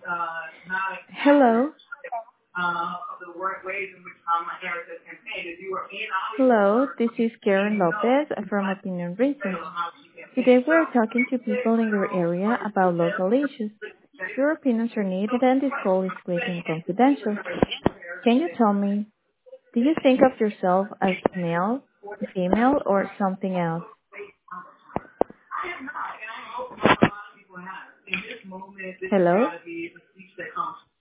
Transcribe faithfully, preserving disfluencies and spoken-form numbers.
Hello. Hello, this is Karen Lopez from Opinion Research. Today we're talking to people in your area about local issues. Your opinions are needed and this call is strictly confidential. Can you tell me, do you think of yourself as male, female, or something else? Hello?